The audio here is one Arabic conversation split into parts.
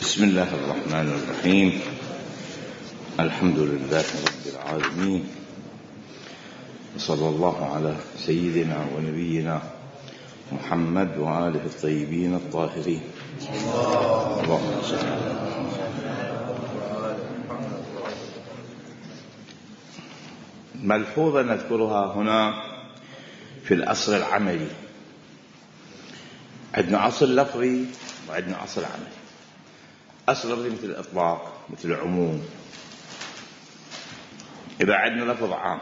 بسم الله الرحمن الرحيم. الحمد لله رب العالمين، وصلى الله على سيدنا ونبينا محمد وآله الطيبين الطاهرين. اللهم صل على ملحوظة نذكرها هنا في الأصل العملي. عندنا أصل لفظي وعندنا أصل عملي. أصل لفظي مثل الإطلاق، مثل العموم. إذا عندنا لفظ عام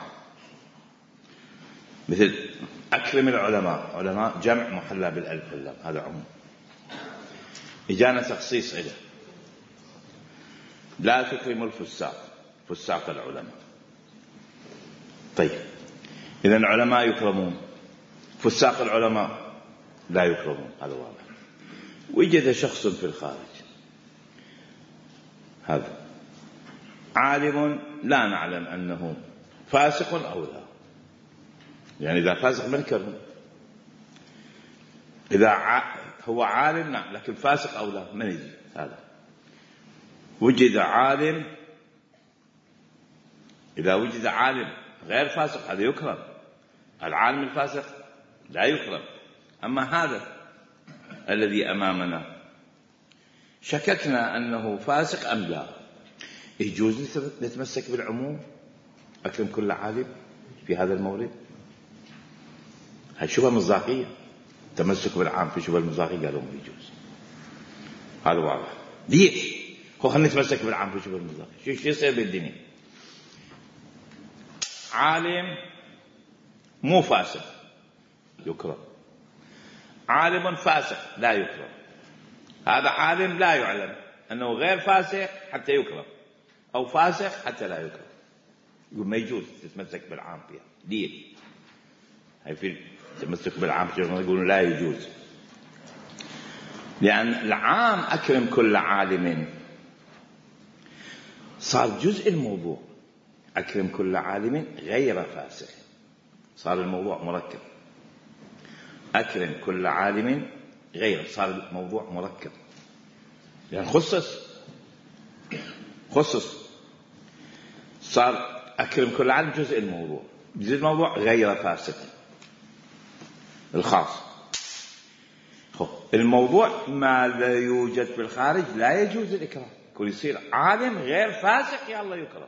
مثل أكرم العلماء، علماء جمع محلى بالألف واللام، هذا عموم. إجانا تخصيص إله، لا تكرم الفساق، فساق العلماء. طيب، إذا العلماء يكرمون، فساق العلماء لا يكرمون، هذا واضح. وجد شخص في الخارج، هذا عالم لا نعلم أنه فاسق أو لا، يعني إذا فاسق ما نكرمه. إذا هو عالم نعم، لكن فاسق أو لا ما ندري. هذا وجد عالم، إذا وجد عالم غير فاسق هذا يكرم، العالم الفاسق لا يكرم. أما هذا الذي أمامنا شككنا أنه فاسق أم لا، يجوز نتمسك بالعموم، أكرم كل عالم في هذا المورد؟ هاي شبهة مصداقية، تمسك بالعام في شبهة المصداقية، قالوا ما يجوز. هذا واضح. ليش؟ هو خلينا نتمسك بالعام في شبهة المصداقية. شو يصير بالدنيا؟ عالم مو فاسق يكرم، عالم فاسق لا يكرم. هذا عالم لا يعلم أنه غير فاسق حتى يكرم، أو فاسق حتى لا يكرم. يقول ما يجوز تتمسك بالعام فيها. ليه؟ هاي في تمسك بالعام يقولون لا يجوز، لأن العام أكرم كل عالم صار جزء الموضوع. أكرم كل عالم غير فاسق، صار الموضوع مركب. أكرم كل عالم غير، صار الموضوع مركب، لأن خصص صار أكرم كل عالم جزء الموضوع. جزء الموضوع غير فاسق الخاص. الموضوع ما لا يوجد في الخارج لا يجوز الإكرام. كل يصير عالم غير فاسق يا الله يكرم.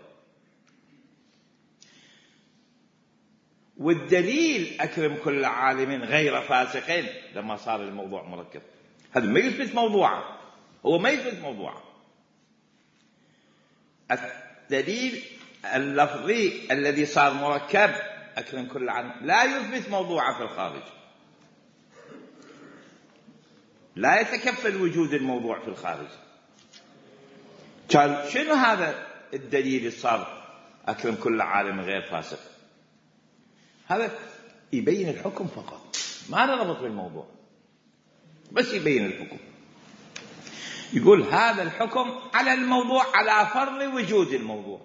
والدليل أكرم كل عالم غير فاسق لما صار الموضوع مركب. هذا ما يثبت موضوعه، هو ما يثبت موضوعه. الدليل اللفظي الذي صار مركب أكرم كل عالم لا يثبت موضوعه في الخارج، لا يتكفل وجود الموضوع في الخارج. قال شنو هذا الدليل اللي صار أكرم كل عالم غير فاسق؟ هذا يبين الحكم فقط، ما نربط بالموضوع، بس يبين الحكم. يقول هذا الحكم على الموضوع على فرض وجود الموضوع.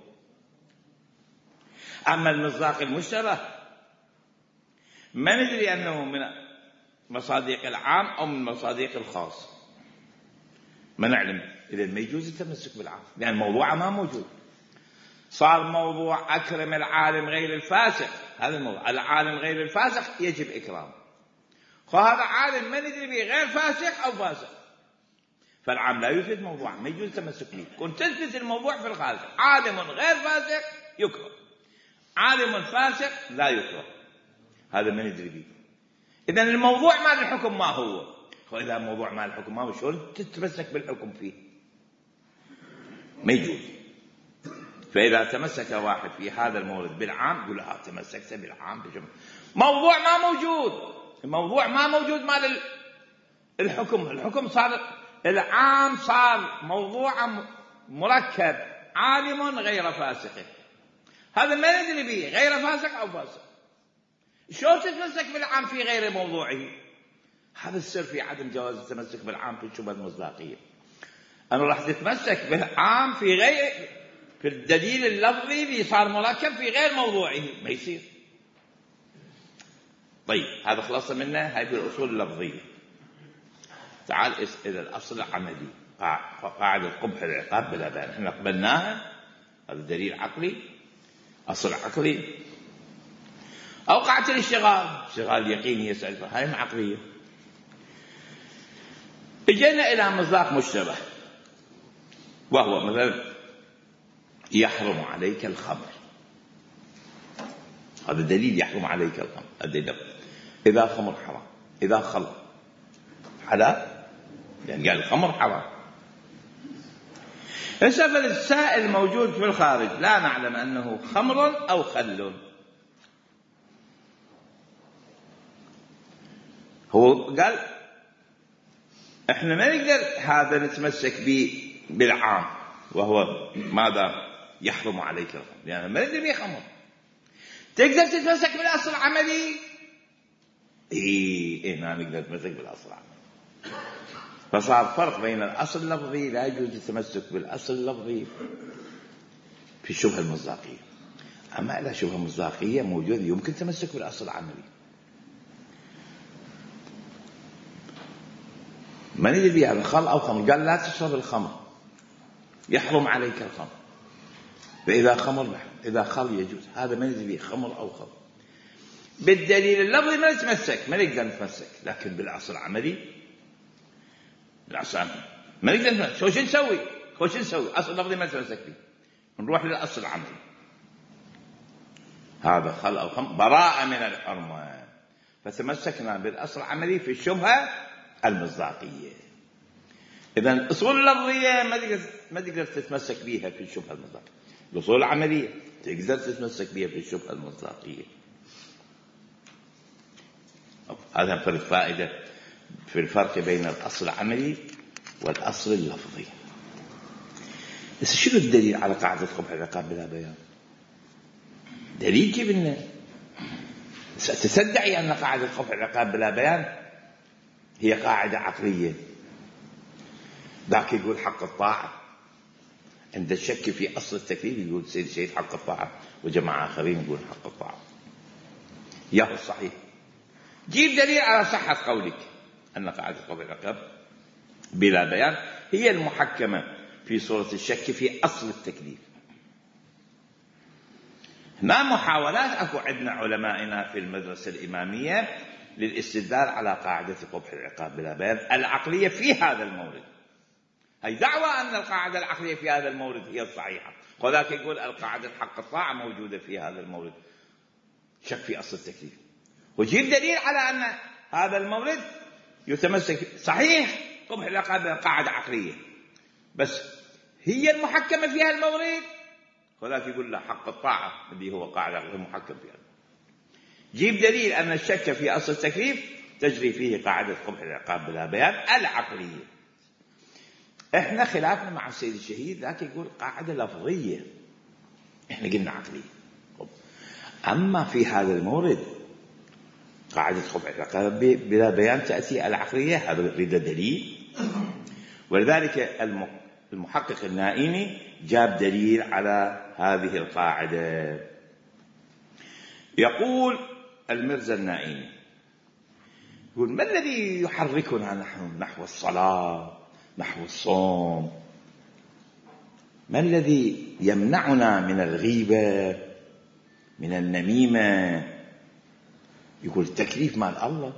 أما المصداق المشترك ما ندري أنه من مصادق العام أو من مصادق الخاص، ما نعلم. إذا ما يجوز التمسك بالعام لأن موضوعه ما موجود. صار موضوع أكرم العالم غير الفاسق، هذا الموضوع. العالم غير الفاسق يجب إكرامه. فهذا عالم ما ندري به غير فاسق أو فاسق، فالعام لا يثبت موضوع، ما يجوز التمسك به. كنت تثبت الموضوع في الخارج. عالم غير فاسق يكرم، عالم فاسق لا يكرم، هذا ما ندري به. إذن الموضوع مال الحكم ما هو. وإذا موضوع مال الحكم ما هو، شلون تتمسك بالحكم فيه؟ ما يجوز. فإذا تمسك واحد في هذا المورد بالعام يقول تمسكت بالعام بجمع. موضوع ما موجود، الموضوع ما موجود مال الحكم. الحكم صار العام، صار موضوع مركب، عالم غير فاسق، هذا ما ندري به غير فاسق أو فاسق. شلون تتمسك بالعام في غير موضوعه؟ هذا السر في عدم جواز التمسك بالعام في الشبهة المصداقية. أنا راح تتمسك بالعام في الدليل اللفظي اللي صار مركب في غير موضوعه، ما يصير. طيب، هذا خلصنا منه. هاي في الأصول اللفظية. تعال إلى الأصل العملي. قاعدة قبح العقاب بلا بيان احنا قبلناها، هذا دليل عقلي، أصل عقلي. أو قاعدة الاشتغال، اشتغال يقيني يسأل، هاي عقلية. اجينا إلى مصداق مشتبه، وهو مثلا يحرم عليك الخمر، هذا دليل يحرم عليك الخمر، الدليل إذا خمر حرام، إذا خل حلال، يعني قال الخمر حرام. السبب السائل موجود في الخارج لا نعلم أنه خمر أو خل، هو قال احنا ما نقدر هذا نتمسك به بالعام وهو ماذا يحرم عليك الخمر، يعني ما نقدر به خمر. تقدر تتمسك بالأصل العملي، إيه ما نقدر نتمسك بالأصل العملي. فصار فرق بين الأصل اللفظي، لا يجوز التمسك بالأصل اللفظي في الشبهة المصداقية، أما إذا شبهة مصداقية موجودة يمكن التمسك بالأصل العملي. ما ندري بها خل أو خمر، قال لا تشرب الخمر يحرم عليك الخمر، فإذا خمر إذا خل يجوز، هذا ما ندري به خمر أو خمر. بالدليل اللفظي ما نتمسك، ما نقدر نتمسك، لكن بالأصل العملي، بالأصل ما نقدر نتمسك. شو نسوي؟ أصل اللفظي ما نتمسك به، نروح للأصل العملي، هذا خل أو خمر براءة من الحرمة، فتمسكنا بالأصل العملي في الشبهة المصداقية. إذن الأصول اللفظية ما تقدر تتمسك بها في الشبهة المصداقية، الأصول العملية تقدر تتمسك بها في الشبهة المصداقية. هذا فرق فائدة في الفرق بين الأصل العملي والأصل اللفظي. بس شنو الدليل على قاعدة قبح العقاب بلا بيان؟ دليل كيف إنه ستدعي أن قاعدة قبح العقاب بلا بيان هي قاعدة عقلية، ذاك يقول حق الطاعة، عند الشك في أصل التكليف يقول سيد الشهيد حق الطاعة، وجماعة آخرين يقول حق الطاعة. ياهو الصحيح، جيب دليل على صحة قولك أن قاعدة قبح العقاب بلا بيان هي المحكمة في صورة الشك في أصل التكليف. هنا محاولات أكو عندنا علمائنا في المدرسة الإمامية للاستدلال على قاعدة قبح العقاب بلا بيان العقلية في هذا المورد. هي دعوة أن القاعدة العقلية في هذا المورد هي الصحيحة، وذاك يقول القاعدة حق الطاعة موجودة في هذا المورد، شك في أصل التكليف، وجيب دليل على أن هذا المورد يتمسك صحيح قبح العقاب قاعدة عقلية، بس هي المحكمة في هذا المورد، وذاك يقول لا حق الطاعة اللي هو قاعدة محكم فيها. جيب دليل أن الشك في أصل التكليف تجري فيه قاعدة قبح العقاب بلا بيان العقلية. احنا خلافنا مع السيد الشهيد، ذاك يقول قاعدة لفظية، احنا قلنا عقلية. أما في هذا المورد قاعدة قبح العقاب بلا بيان تأتي العقلية، هذا يريد دليل. ولذلك المحقق النائيني جاب دليل على هذه القاعدة. يقول المرزا النائيني، يقول ما الذي يحركنا نحو الصلاة، نحو الصوم؟ ما الذي يمنعنا من الغيبة، من النميمة؟ يقول التكليف مال الله،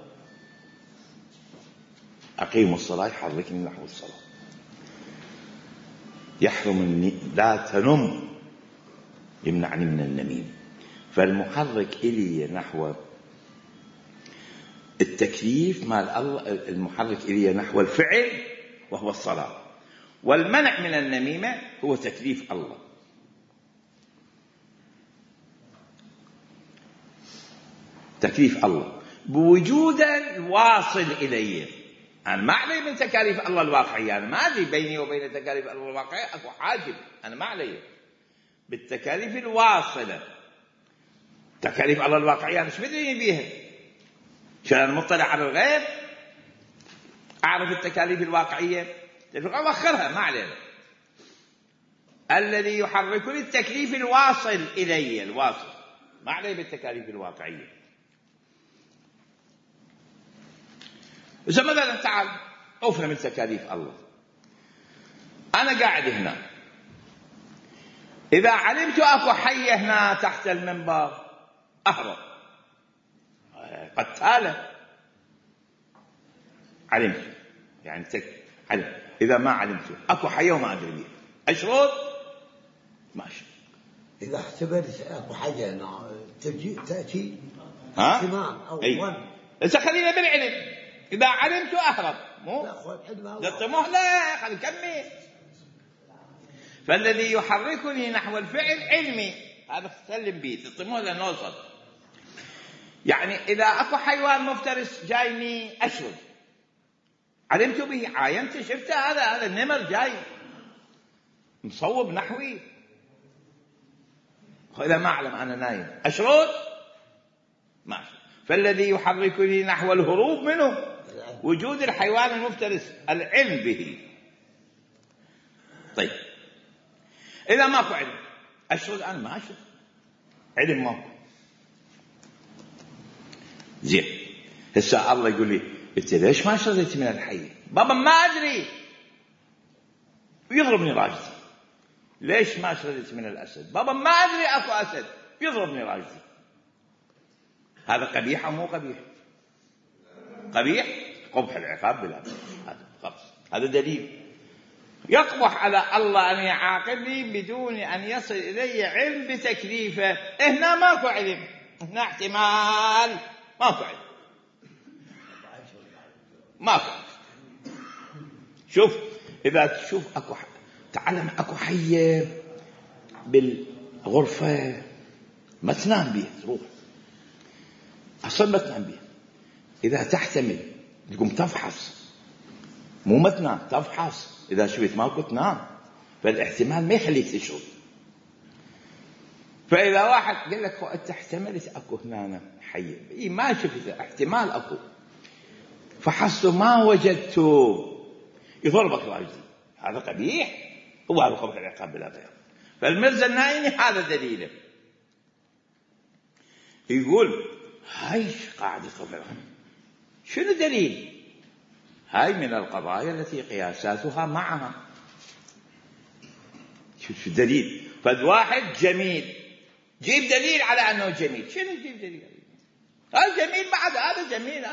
أقيموا الصلاة يحركني نحو الصلاة، يحرم لا تنم يمنعني من النميم. فالمحرك إلي نحو التكليف مال الله، المحرك إلي نحو الفعل وهو الصلاة، والمنع من النميمة هو تكليف الله. تكليف الله بوجودا واصل إليه، أنا ما علي من تكاليف الله الواقعية، أنا ما أدري بيني وبين تكاليف الله الواقعية أكو حاجب، أنا ما علي بالتكاليف الواصلة. تكاليف الله الواقعية أنا شو بدري بيها؟ شو أنا مطلع على الغيب أعرف التكاليف الواقعية؟ أوخرها ما علينا. الذي يحركني التكليف الواصل إلي، الواصل، ما علي بالتكاليف الواقعية. إذا مثلا تعال أفهم تكاليف الله، أنا قاعد هنا، إذا علمت أكو حية هنا تحت المنبر أهرب، قتالة. علمت يعني علم. إذا ما علمت أكو حية وما أدري بيها، أشرد ماشي. إذا احتملت أكو حاجة تأتي احتمال أو ظن، بس خلينا بالعلم. إذا علمت أهرب، مو للطموح، لا خلينا نكمل. فالذي يحركني نحو الفعل علمي، هذا سلم به الطموح لنوصل. يعني إذا أكو حيوان مفترس جايني أشرد، علمت به، عاينت، شفته، هذا النمر جاي مصوب نحوي. إذا ما أعلم أنا نايم أشرد ماشي. فالذي يحركني نحو الهروب منه وجود الحيوان المفترس، العلم به. طيب إذا ماكو علم أشرد، أنا ما أشرد، علم ماكو. زين، هسه الله يقول لي أنت ليش ما شردت من الحي؟ بابا ما أدري، يضربني راجتي. ليش ما شردت من الأسد؟ بابا ما أدري أكو أسد، يضربني راجتي. هذا قبيح أو مو قبيح؟ قبيح، قبح العقاب بلا هذا خلاص، هذا دليل. يقبح على الله أن يعاقبني بدون أن يصل إلي علم بتكليفه. هنا ماكو علم، هنا احتمال، ماكو علم، ماكو. شوف، إذا تشوف أكو تعلم أكو حية بالغرفة ما تنام بيه، تروح أصلا ما تنام بيه. إذا تحتمل تقوم تفحص، مو ما تنام، تفحص. إذا شفت ماكو تنام، فالاحتمال ما يخليك تشرد. فإذا واحد قال لك أنت احتملت أكو هنا حية، ما شفت احتمال أكو، فحصت ما وجدته، يضربك راجل، هذا قبيح. هو هذا قبح العقاب بلا بيان. فالمرزا النايني هذا دليله، يقول هاي قاعدة قبح العقاب. شنو دليل؟ هاي من القضايا التي قياساتها معها. شو دليل؟ فالواحد جميل، جيب دليل على أنه جميل. شنو جيب دليل؟ هذا جميل بعد، هذا جميل،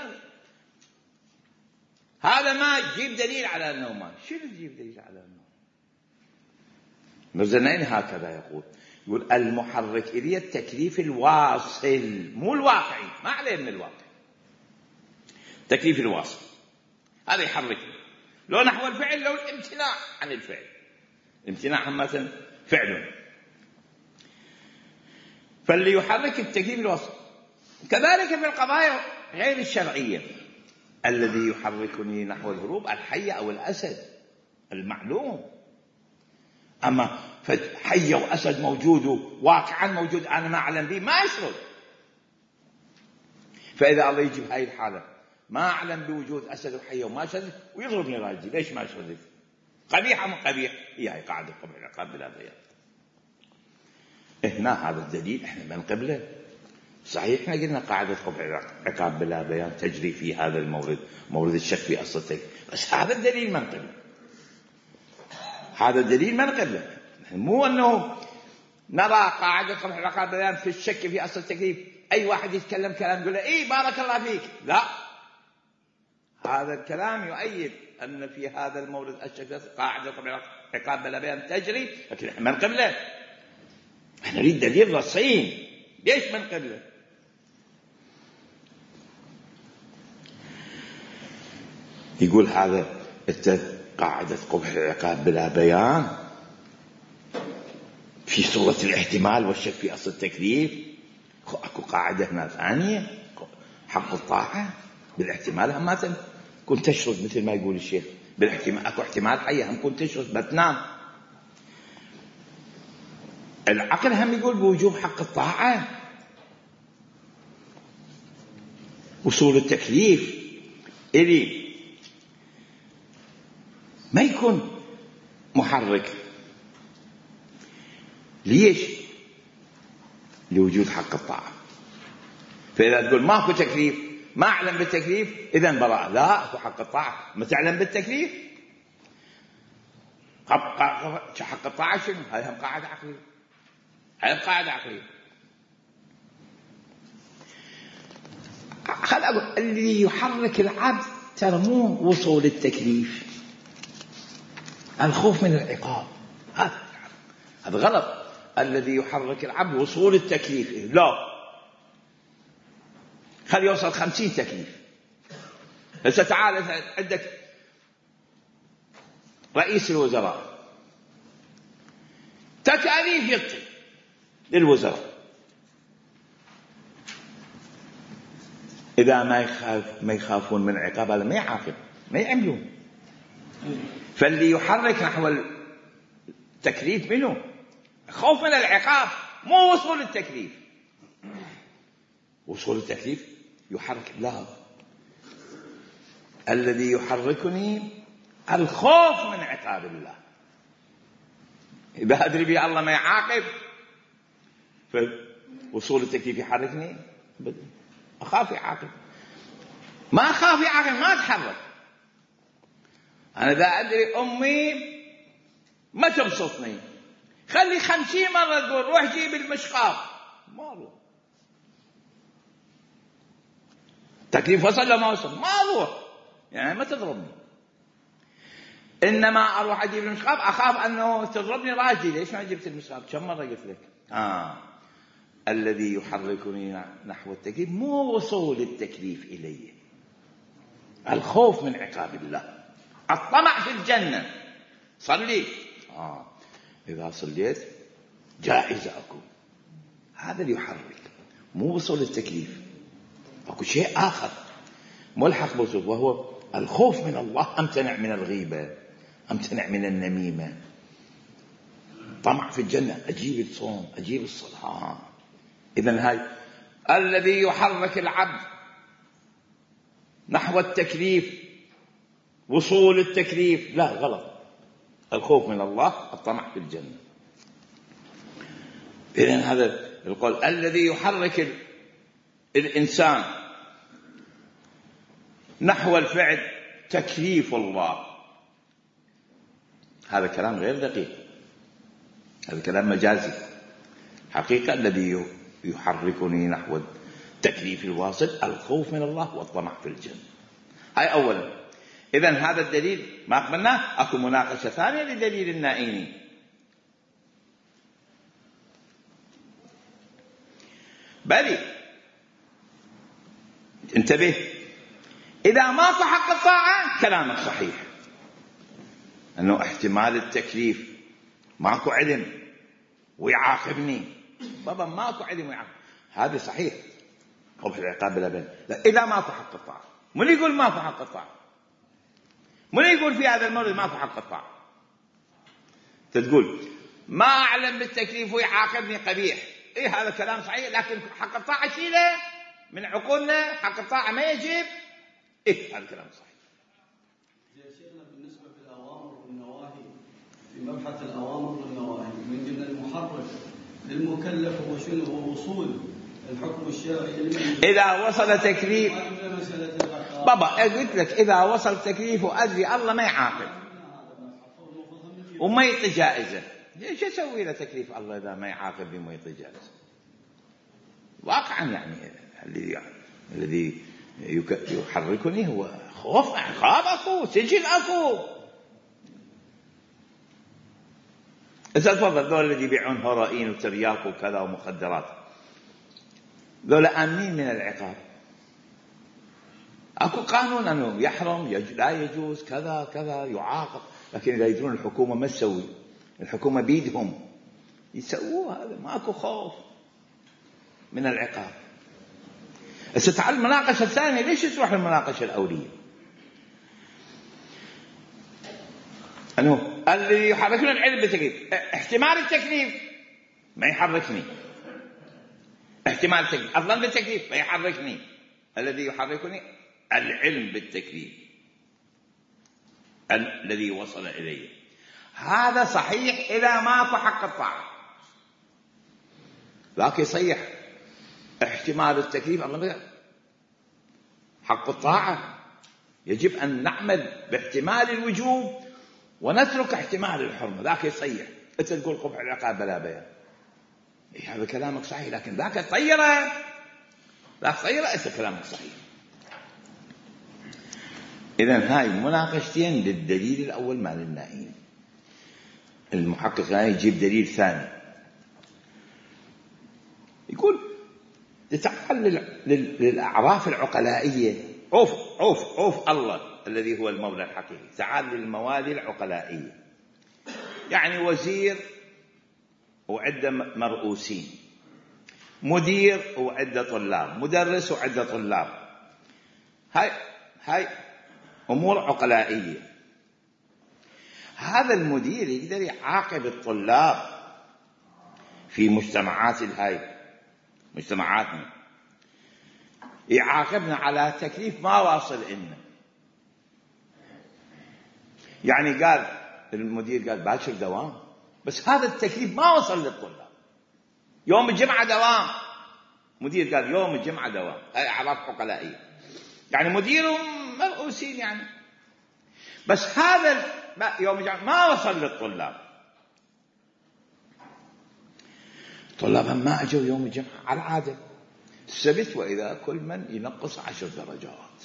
هذا ما جيب دليل على أنه ما. شنو تجيب دليل على أنه؟ مرزنين هكذا يقول المحرك إلي التكليف الواصل، مو الواقعي، ما عليه من الواقع. التكليف الواصل هذا يحركني، لو نحو الفعل، لو الامتناع عن الفعل. الامتناع مثلا فعل، فاللي يحرك التكليف الواصل. كذلك في القضايا غير الشرعية، الذي يحركني نحو الهروب الحية أو الأسد المعلوم. أما حية وأسد موجود واقعا موجود أنا ما أعلم به، ما أشرد. فإذا الله يجيب هاي الحالة، ما أعلم بوجود أسد وحية وما أشرد، ويضربني راجلي، ليش ما أشردت؟ قبيحة من قبيح، هي قاعدة قبح العقاب بلا بيان. هنا هذا الدليل احنا من قبله. صحيح احنا قلنا قاعدة قبح العقاب بلا بيان تجري في هذا المورد، مورد الشك في أصل، بس هذا الدليل من قبله، هذا الدليل من قبله. مو أنه نرى قاعدة قبح العقاب بلا بيان في الشك في أصل التكليف، أي واحد يتكلم كلام يقول له إيه بارك الله فيك، لا، هذا الكلام يؤيد أن في هذا المورد الشك قاعدة قبح العقاب بلا بيان تجري، لكن احنا من قبله. احنا نريد دليل رصين، ليش من قبله؟ يقول هذا قاعدة قبح العقاب بلا بيان في صورة الاحتمال والشك في أصل التكليف. أكو قاعدة هنا ثانية، حق الطاعة بالاحتمال. هم مثلا كنت تشرد مثل ما يقول الشيخ بالاحتمال، أكو احتمال حية هم كنت تشرد بتنام. العقل هم يقول بوجوب حق الطاعة، وصول التكليف إلي ما يكون محرك. ليش؟ لوجود حق الطاعة. فإذا تقول ماكو تكليف، ما أعلم بالتكليف، إذن براء. لا، أكو حق الطاعة، ما تعلم بالتكليف. حق الطاعة شنو؟ هاي هم قاعدة عقلية، هاي قاعدة عقلية. خل أقول اللي يحرك العبد ترى مو وصول التكليف، الخوف من العقاب، هذا غلط. الذي يحرك العبد وصول التكليف، لا، خلي يوصل 50 تكليف. هسه تعال عندك رئيس الوزراء تكاليف يعطي للوزراء، إذا ما يخافون من عقاب هذا ما يعاقب، ما يعملون. فاللي يحرك نحو التكليف منه خوف من العقاب، مو وصول التكليف. وصول التكليف يحرك، لا، الذي يحركني الخوف من عقاب الله. إذا أدري بي الله ما يعاقب، فوصول التكليف يحركني، أخاف يعاقب. ما أخاف يعاقب ما أتحرك. أنا إذا أدري أمي ما تبسطني، خلي 50 مرة تقول روح جيب المشقاق، ما أروح. تكليف وصل ولا ما وصل؟ ما أروح، يعني ما تضربني. إنما أروح أجيب المشقاق أخاف أنه تضربني راجلي، ليش ما جبت المشقاق؟ كم مرة قلت لك؟ الذي يحركني نحو التكليف مو وصول التكليف إليه، الخوف من عقاب الله، الطمع في الجنة. صلي، إذا صليت جائزة أكون، هذا اللي يحرك، مو وصول التكليف. أكو شيء آخر ملحق بوصول، وهو الخوف من الله. أمتنع من الغيبة، أمتنع من النميمة، طمع في الجنة، أجيب الصوم، أجيب الصلاة. إذن هاي الذي يحرك العبد نحو التكليف، وصول التكليف، لا، غلط. الخوف من الله، الطمع في الجنة. إذن هذا القول الذي يحرك الإنسان نحو الفعل تكليف الله. هذا كلام غير دقيق، هذا كلام مجازي. حقيقة الذي يحركني نحو التكليف الواصل الخوف من الله والطمع في الجنة. هاي أولا. إذن هذا الدليل ما قبلناه. أكو مناقشة ثانية لدليل النائيني. بلي انتبه، إذا ما حق الطاعة كلامك صحيح، أنه احتمال التكليف ماكو علم ويعاقبني، بابا ماكو علم ويعاقب، هذا صحيح، قبح العقاب بلا بين. لا، إذا ماكو حق الطاعة، من يقول ماكو حق الطاعة؟ من يقول في هذا المورد ماكو حق الطاعة؟ تقول ما أعلم بالتكليف ويعاقبني قبيح، إيه هذا كلام صحيح، لكن حق الطاعة شيله من عقولنا، حق الطاعة ما يجب، إيه هذا كلام صحيح. يا شيخنا بالنسبة للأوامر والنواهي، في مبحث الأوامر والنواهي من ضمن المحرك للمكلف هو شنو؟ هو وصول الحكم الشرعي. إذا وصل تكليف بابا قلت لك، إذا وصل تكليف وأدري الله ما يعاقب وما يعطي جائزة، ليش أسوي له تكليف الله إذا ما يعاقب بما يعطي جائزة؟ واقعا يعني الذي يحركني هو خوف، عقاب أكو، سجن أكو. إذا تفضل ذول اللي يبيعون هيروين وترياق وكذا ومخدرات، ذول آمنين من العقاب. أكو قانون أنه يحرم، لا يجوز، كذا كذا، يعاقب. لكن إذا يدرون الحكومة ما تسوي، الحكومة بيدهم يسووه، هذا ماكو خوف من العقاب. ستعال المناقشة الثانية، ليش تروح المناقشة الأولية؟ أنه اللي يحركنا العلم بالتكليف، احتمال التكليف ما يحركني، احتمال التكليف، الظن بالتكليف ما يحركني. الذي يحركني العلم بالتكليف الذي وصل إليه. هذا صحيح إذا ماكو حق الطاعة، لكن صحيح احتمال التكليف. الله حق الطاعة يجب أن نعمل باحتمال الوجوب ونترك احتمال الحرمة. ذاك يصيح، أنت تقول قبح العقاب بلا بيان، إيه هذا كلامك صحيح، لكن ذاك تطيره، لا تطيره، أنت كلامك صحيح. إذن هاي مناقشتين للدليل الأول مال النائين. المحقق يجيب دليل ثاني، يقول تعال للأعراف العقلائية. عوف الله الذي هو المولى الحقيقي، تعال للموالي العقلائية، يعني وزير وعدة مرؤوسين، مدير وعدة طلاب، مدرس وعدة طلاب. هاي أمور عقلائية. هذا المدير يقدر يعاقب الطلاب في مجتمعاتنا، يعاقبنا على تكليف ما واصل إلنا. يعني قال المدير قال باكر دوام، بس هذا التكليف ما وصل للطلاب. يوم الجمعة دوام، مدير قال يوم الجمعة دوام. هاي أعراف عقلائية، يعني مدير مرؤوسين يعني، بس هذا يوم الجمعة ما وصل للطلاب. طلابا ما أجوا يوم الجمعة على العادة السبت، وإذا كل من ينقص 10 درجات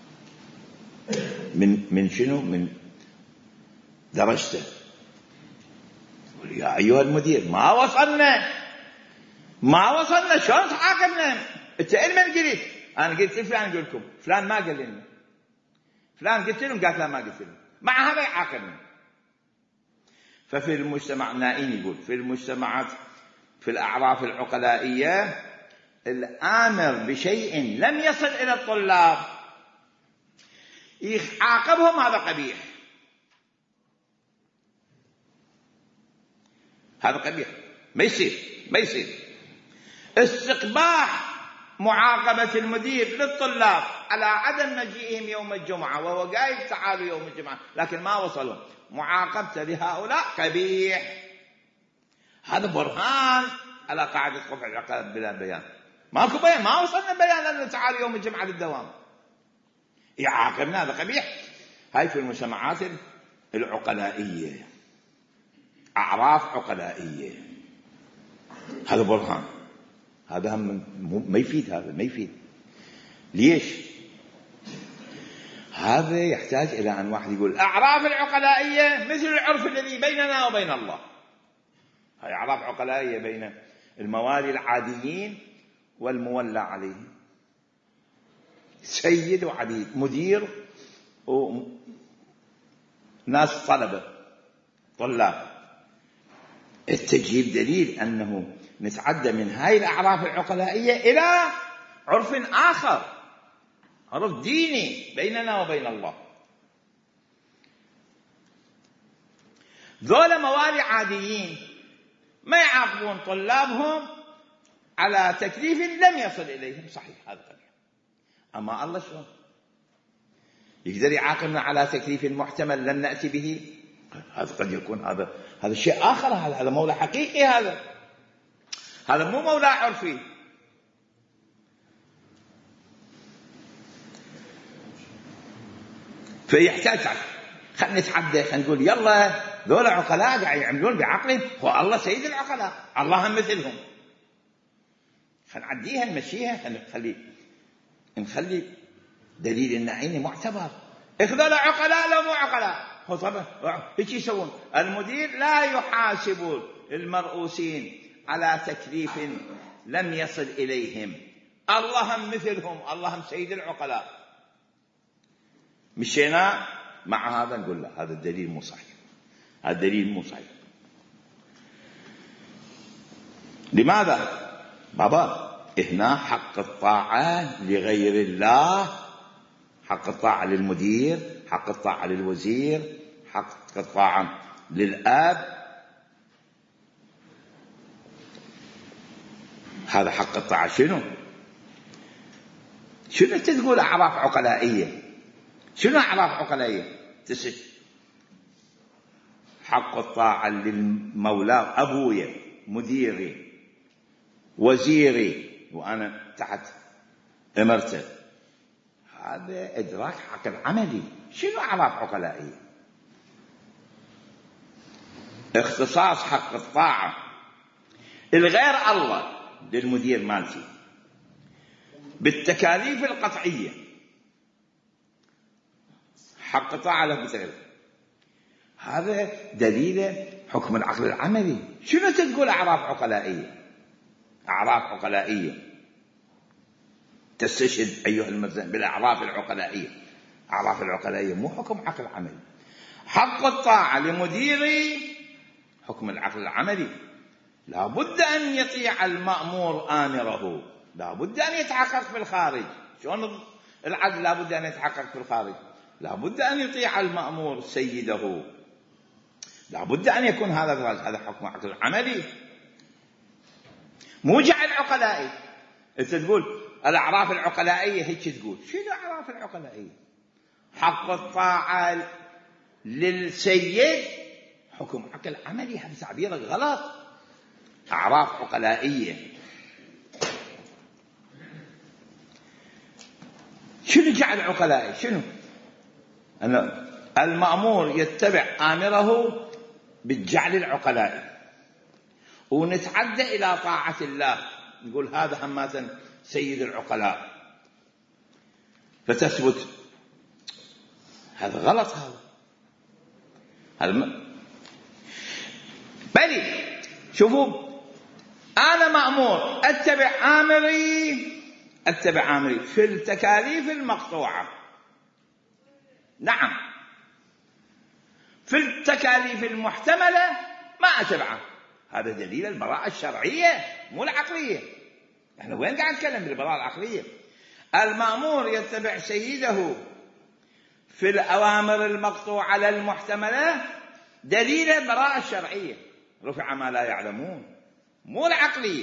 من شنو؟ من درجته. يا أيها المدير ما وصلنا شلون تعاقبنا؟ أنت من قلت؟ أنا قلت فلان، قلت لكم فلان ما قال لنا، فلان قلت لهم، قالت لا ما قلت لهم، مع هذا يعاقبنا. ففي المجتمع النائين يقول في المجتمعات في الأعراف العقلائية الآمر بشيء لم يصل إلى الطلاب يعاقبهم، هذا قبيح، هذا قبيح، ما يصير. استقباح معاقبة المدير للطلاب على عدم مجيئهم يوم الجمعة، وهو قايل تعالوا يوم الجمعة لكن ما وصلوا، معاقبته لهؤلاء قبيح. هذا برهان على قاعدة قبح العقاب بلا بيان. ماكو بيان، ما وصلنا بيان أنه تعالوا يوم الجمعة للدوام، يعاقبنا، هذا قبيح. هاي في المجتمعات العقلائية، أعراف عقلائية، هذا برهان. هذا هم ما يفيد، هذا ما يفيد. ليش؟ هذا يحتاج إلى أن واحد يقول أعراف العقلائية مثل العرف الذي بيننا وبين الله. هاي أعراف عقلائية بين الموالي العاديين والمولى عليهم، سيد وعبيد، مدير وناس طلاب. التجيب دليل أنه نتعدى من هاي الأعراف العقلائية إلى عرف آخر، عرف ديني بيننا وبين الله. ذولا موالي عاديين ما يعاقبون طلابهم على تكليف لم يصل إليهم، صحيح هذا قبيح. أما الله شلون يقدر يعاقبنا على تكليف محتمل لم نأتي به؟ هذا قد يكون هذا شيء آخر، هذا مولى حقيقي، هذا مو مولى عرفي. فيحتاج خلينا نتعدى، خلينا نقول يلا ذولا عقلاء قاعد يعملون بعقلهم، هو الله سيد العقلاء، الله هم مثلهم، خلينا نعديها نمشيها، نخلي دليل النعيم معتبر. ذولا عقلاء لو مو عقلاء، هو طبعا هيك يسوون. المدير لا يحاسب المرؤوسين على تكليف لم يصل إليهم، الله هم مثلهم، الله هم سيد العقلاء. مشينا مع هذا نقول لا، هذا الدليل مو صحيح، هذا الدليل مو صحيح. لماذا؟ بابا هنا حق الطاعة لغير الله، حق الطاعة للمدير، حق الطاعة للوزير، حق الطاعة للأب، هذا حق الطاعة. شنو انت تقول أعراف عقلائية؟ شنو أعراف عقلائية؟ حق الطاعة للمولى، أبويا، مديري، وزيري، وأنا تحت إمرته، هذا إدراك عقل عملي. شنو أعراف عقلائية؟ اختصاص حق الطاعة الغير الله للمدير مالتي بالتكاليف القطعية، حق طاعة له بتغير، هذا دليل حكم العقل العملي. شنو تقول أعراف عقلائية؟ أعراف عقلائية تستشهد أيها المرزان بالأعراف العقلائية. أعراف العقلائية مو حكم عقل عملي. حق الطاعة لمديري حكم العقل العملي، لا بد أن يطيع المأمور آمره، لا بد أن يتحقق في الخارج. شلون العدل لا بد أن يتحقق في الخارج؟ لا بد أن يطيع المأمور سيده، لا بد أن يكون هذا حكم عقل عملي، مو جعل عقلائي. أنت تقول الأعراف العقلائية هيك تقول، شنو الأعراف العقلائية؟ حق الطاعة للسيد حكم عقل عملي، هذا تعبيرك غلط. أعراف عقلائية شنو جعل عقلائي؟ شنو؟ أن المأمور يتبع آمره بالجعل العقلائي، ونتعدى إلى طاعة الله، نقول هذا همة سيد العقلاء فتثبت. هذا غلط. هذا بلي شوفوا، أنا مأمور أتبع آمري في التكاليف المقطوعة، نعم، في التكاليف المحتملة ما أتبعه. هذا دليل البراءة الشرعية مو العقلية. احنا وين قاعد نتكلم بالبراءة العقلية؟ المأمور يتبع سيده في الأوامر المقطوعة المحتملة، دليل البراءة الشرعية، رفع ما لا يعلمون، مو العقلية.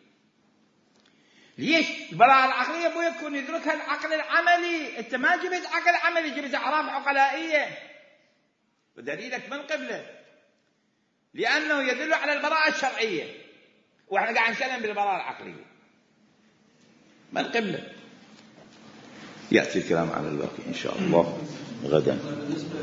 ليش؟ البراءة العقلية بو يكون يدركها العقل العملي. انت ما جبت عقل عملي، جبت أعراف عقلائية، ودليلك من قبله، لأنه يدل على البراءة الشرعية، واحنا قاعد نتكلم بالبراءة العقلية من قبله. يأتي الكلام على الباقي إن شاء الله غدا.